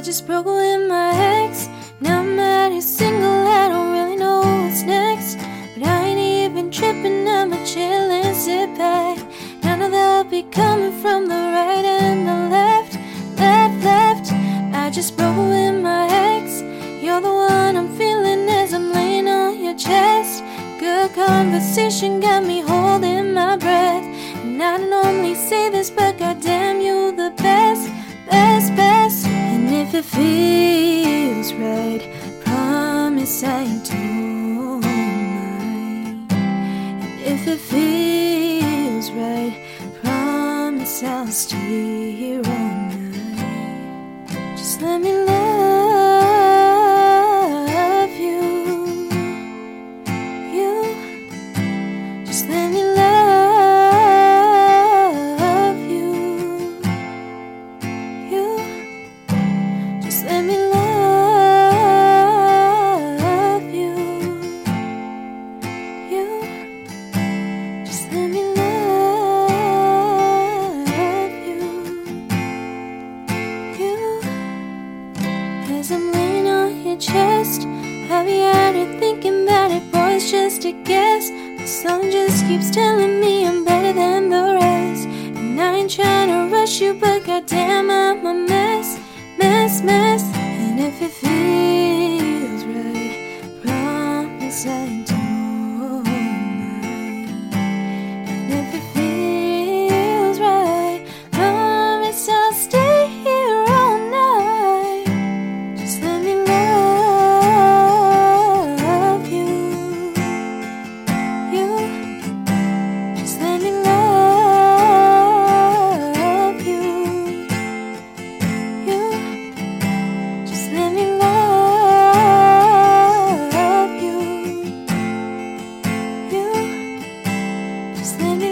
just broke with my ex. Now I'm mad he's single, I don't really know what's next. But I ain't even tripping, I'ma chill and sit back. Now know they'll be coming from the right and the left, left, left. I just broke with my ex. You're the one I'm feeling as I'm laying on your chest. Good conversation got me holding my breath. And I don't normally say this, but goddamn you the best, best, best. And if it feels right, promise I don't mind. And if it feels right, promise I'll stay here all night. Just let me love you. Just let me love you. Just let me love you. Just let me love you. As I'm laying on your chest, have you had it thinking about it, boy, it's just a guess. The sun just keeps telling me I'm better than the rest. And I ain't trying to rush you, but goddamn I'm a mess, mess, mess. And if it feels right, promise I don't mind. And if it feels right, promise I'll stay here all night. Just let me love you. Just let me love you. Just let me love you. Just let me